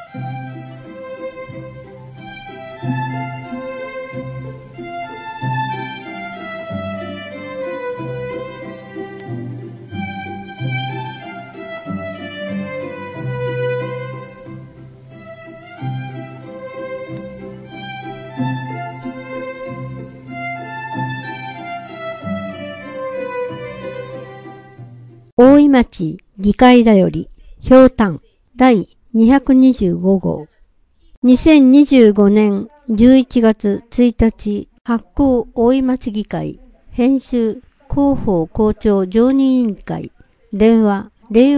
大井町議会だより、ひょうたん第225号。2025年11月1日、発行大井町議会、編集広報校長常任委員会、電話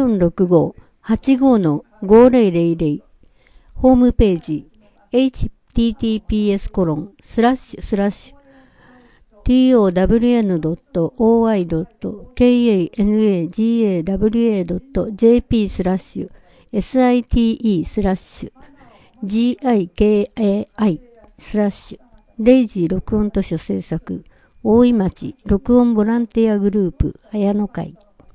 0465-85-5000、ホームページ、https://town.oy.kanagawa/gikai/レイジー録音図書制作、大井町録音ボランティアグループ綾野会。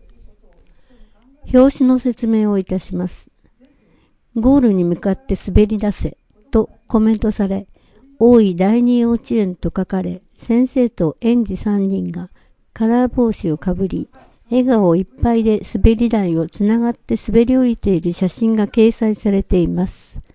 表紙の説明をいたします。ゴールに向かって滑り出せとコメントされ、大井第二幼稚園と書かれ、先生と園児3人がカラー帽子をかぶり、笑顔いっぱいで滑り台をつながって滑り降りている写真が掲載されています。